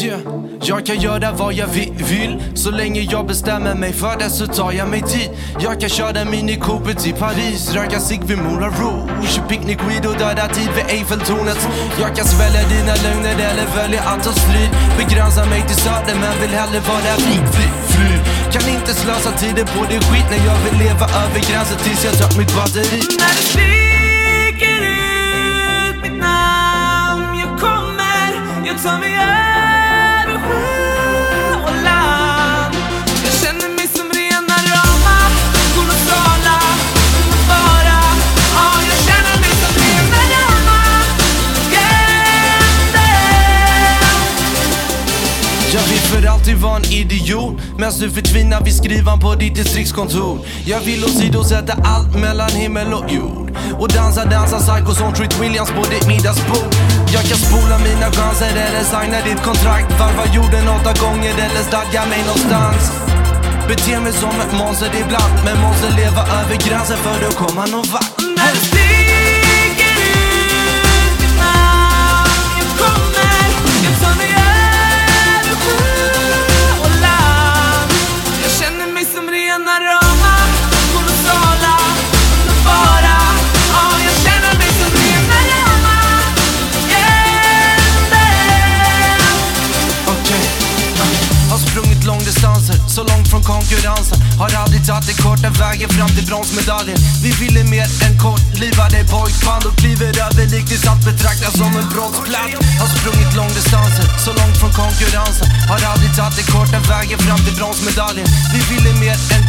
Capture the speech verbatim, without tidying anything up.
Yeah. Jag kan göra vad jag vill, så länge jag bestämmer mig för det så tar jag mig dit. Jag kan köra Mini Cooper till Paris, röka cigg vid Moulin Rouge, picknick weed och döda tid vid Eiffeltornet. Jag kan svälja dina lögner eller välja att ta strid. Begränsa mig till söder men vill hellre vara fly, fly, fly. Kan inte slösa tiden på det skit när jag vill leva över gränsen tills jag tar mitt batteri. När du skriker ut mitt namn, jag kommer, jag tar mig över sjö och land. Jag känner mig som rena rama, kolossala, bara. Ja, jag känner mig som rena rama, jag vill för alltid vara en idiot, men du förtvinar vid skrivan på ditt distriktskontor. Jag vill åsidosätta allt mellan himmel och jord och dansa, dansa psycho som Treat Williams på ditt middagsbord. Jag kan spola mina chanser eller signa ditt kontrakt, varva jorden åtta gånger eller stadga mig någonstans. Bete mig som ett monster ibland, men måste leva över gränsen för att komma någon vart. när du skriker ut mitt namn, jag kommer, jag tar mig över sjö och land. Jag känner mig som rena rama, kolossala, bara. Ja, jag känner mig som rena rama, Okej, okay. Har sprungit långdistanser, så långt från konkurrensen. Har aldrig tagit den korta vägen fram till bronsmedaljen. Vi ville mer än kortlivade pojkband och kliver över likt tills allt betraktas som en brottsplats. Har sprungit långdistanser, så långt från konkurrensen. Har aldrig tagit den korta vägen fram till bronsmedaljen. Vi ville mer än